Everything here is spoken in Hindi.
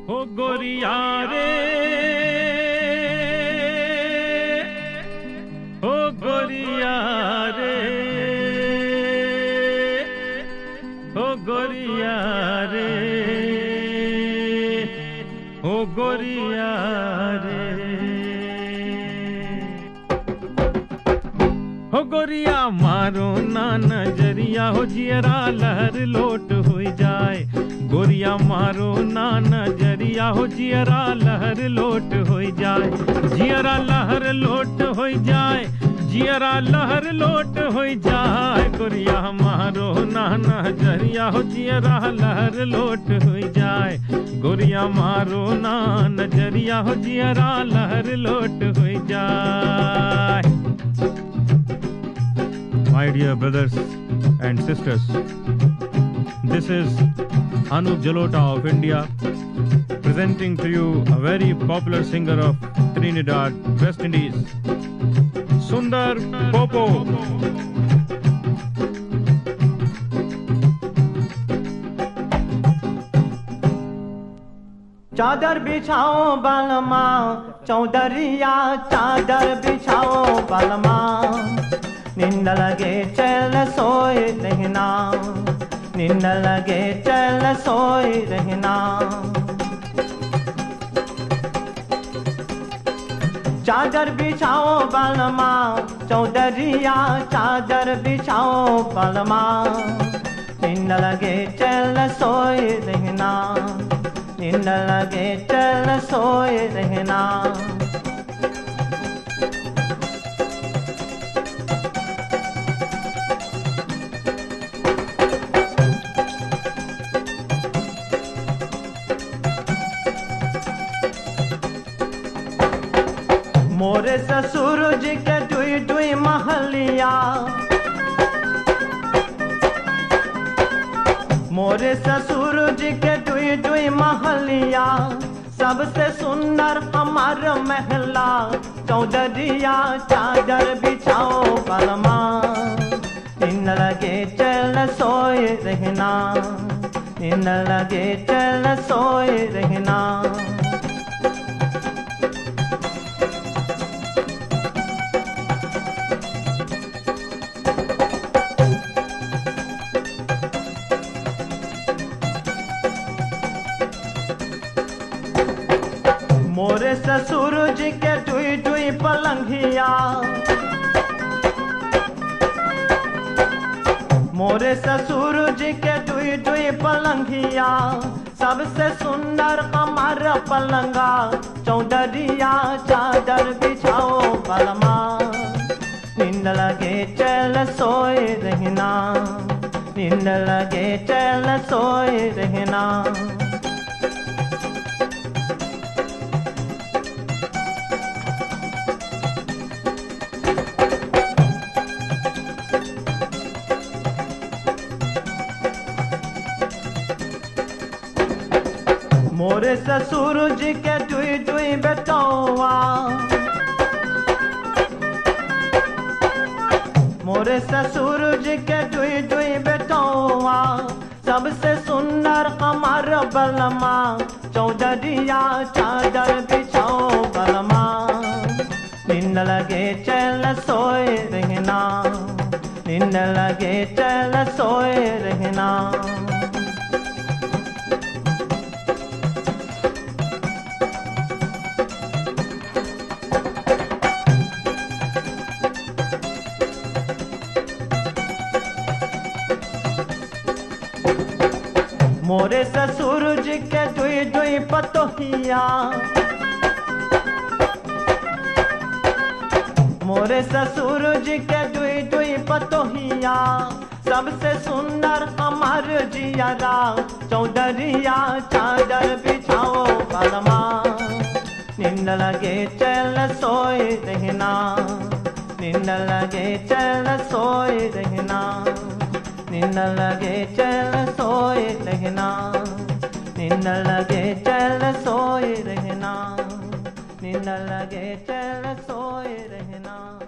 हो गोरिया रे, हो गोरिया रे, हो गोरिया रे, हो गोरिया रे, हो गोरिया मारो ना नजरिया, हो जियरा लहर लोट हो जाए। गोरिया मारो ना नजरिया, हो जियरा लहर लोट हो जाए। जियरा लहर लोट हो जाए, जियरा लहर लोट हो जाए। गोरिया मारो ना नजरिया, हो जियरा लहर लोट हो जाए। गोरिया मारो ना नजरिया, हो जियरा लहर लोट हो जाए। My dear brothers and sisters, this is Anup Jalota of India, presenting to you a very popular singer of Trinidad, West Indies, Sundar Popo. चादर बिछाओ बालमा चौधरिया, चादर बिछाओ बालमा। निंद लगे चल सोए रहना, निंद लगे चल सोए रहना। चादर बिछाओ बालमा चौधरिया, चादर बिछाओ बालमा। निंद लगे चल सोए रहना, निंद लगे चल सोए रहना। मोरे ससुर जी के दुई दुई महलिया, मोरे ससुर जी के दुई दुई महलिया। सबसे सुंदर हमार महला चौधरिया, चादर बिछाओ बालमा। निंद लगे चल सोए रहना, निंद लगे चल सोए रहना। मोरे ससुर जी के दुई दुई पलंगिया, मोरे ससुर जी के दुई दुई पलंगिया। सबसे सुंदर हमार पलंगा चौधरिया, चादर बिछाओ बालमा। निंद लगे चल सोए रहना, निंद लगे चल सोए रहना। मोरे ससुर जी के दुई दुई बेटौआ, मोरे ससुर जी के दुई दुई बेटौआ। सबसे सुंदर हमार बलमा चौधरिया, चादर बिछाओ बलमा। निंद लगे चल सोए रहना, निंद लगे चल सोए रहना। मोरे ससुर जी के दुई दुई पतोहिया, मोरे ससुर जी के दुई दुई पतोहिया। सबसे सुंदर हमार जियारा चौधरिया, चादर बिछाओ बालमा। निंद लगे चल सोए रहना, निंद लगे चल सोए रहना। निंद लगे चल सोए रहना, निंद लगे चल सोए रहना, निंद लगे चल सोए रहना।